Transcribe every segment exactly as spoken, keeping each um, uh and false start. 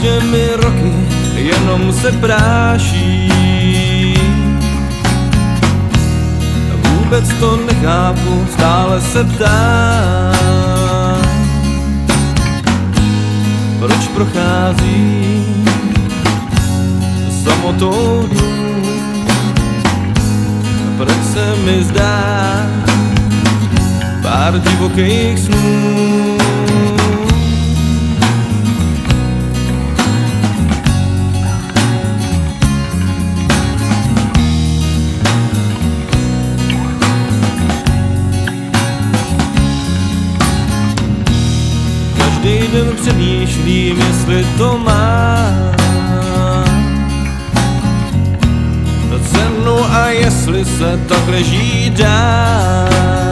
těmi roky jenom se práší. Vůbec to nechápu, stále se ptám, proč prochází samotou dnů, proč se mi zdá pár divokých snů. Každý den přemýšlím, jestli to má cenu a jestli se takhle žít dá.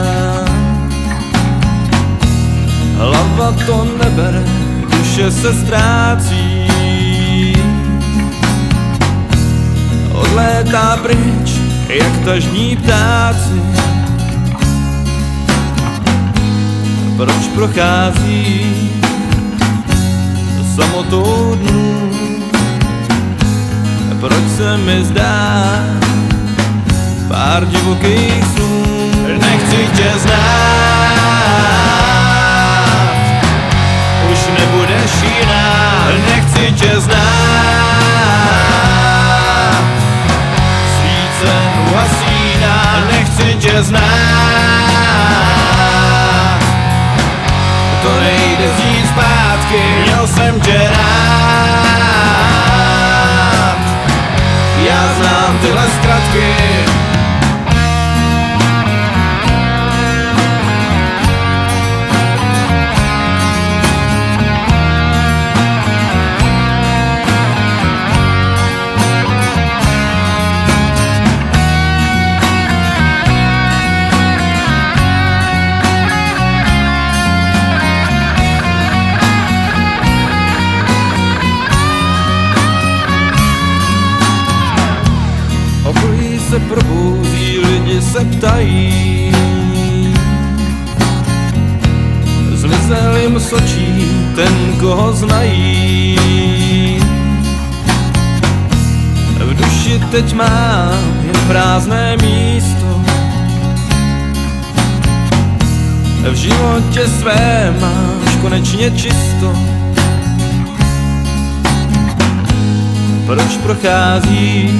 Hlava to nebere, duše se ztrácí, odlétá pryč, jak tažní ptáci. Proč prochází samotou dnů, proč se mi zdá pár divokých snů. Nechci tě znát, už nebudeš jiná. Nechci tě znát, svíce a sína. Nechci tě znát, to nejde vzít zpátky. Měl jsem tě rád, já znám tyhle zkratky. Okolí se probouzí, lidi se ptají, zmizel jim z očí ten, koho znají. V duši teď mám jen prázdné místo, v životě svém máš konečně čisto. Proč prochází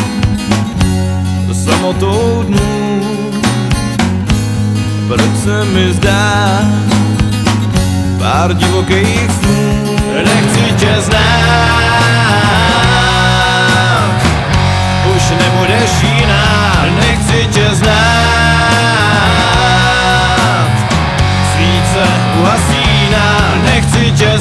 samotou dnů, proč se mi zdá pár divokých snů. Nechci tě znát, už nebudeš jiná. Nechci tě znát, svíce uhasíná. Nechci tě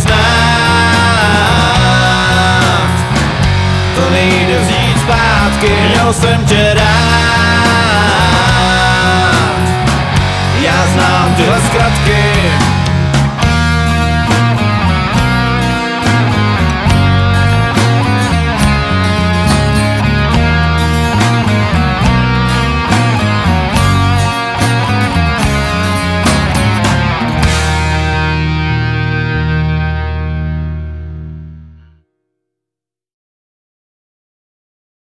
znát, to nejde vzít zpátky. Měl jsem tě rád, já znám tyhle zkratky.